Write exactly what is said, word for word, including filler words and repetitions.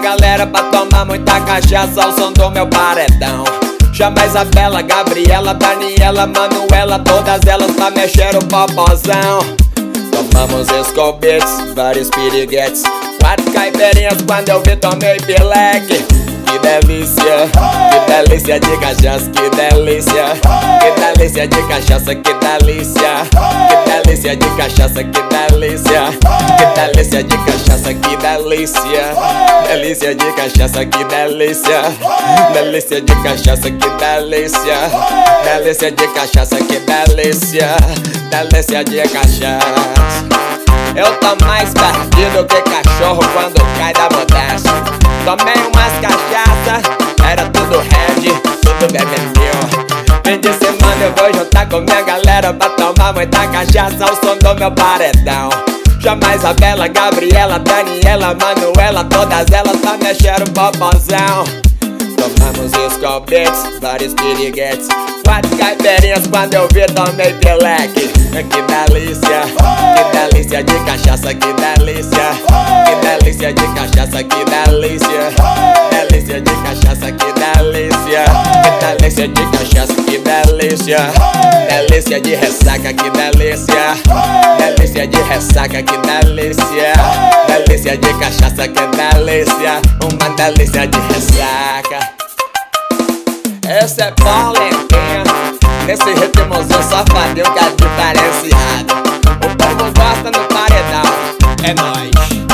galera pra tomar muita cachaça ao som do meu paredão. Chama Isabela, Gabriela, Daniela, Manuela, todas elas pra mexer o popozão. Tomamos Skol Beats, vários piriguetes, quatro caipirinhas quando eu vi tomei pileque. Que delícia, que delícia de cachaça, que delícia, que delícia de cachaça, que delícia, que delícia de cachaça, que delícia, que delícia de cachaça, que delícia, delícia de cachaça, que delícia, delícia de cachaça, que delícia, delícia de cachaça, que delícia, delícia de cachaça. Eu tô mais perdido que cachorro quando cai da modéstia. Tomei umas cachaça, era tudo red, tudo bebeu. Fim de semana eu vou juntar com minha galera pra tomar muita cachaça ao som do meu paredão. Chama Isabela, Gabriela, Daniela, Manuela, todas elas pra mexer o popozão. Tomamos Skol Beats, vários piriguetes, quatro caipirinhas quando eu vi tomei pileque. Que delícia, que delícia de cachaça, que delícia, que delícia de cachaça, que delícia, delícia de cachaça, que delícia, que delícia de cachaça, que delícia, delícia de ressaca, que delícia, delícia de ressaca, que delícia, delícia de cachaça, que delícia, uma delícia de ressaca. Esse é Paulentinha, nesse ritmozinho safadinho que é diferenciado. O povo gosta no paredão, é nóis.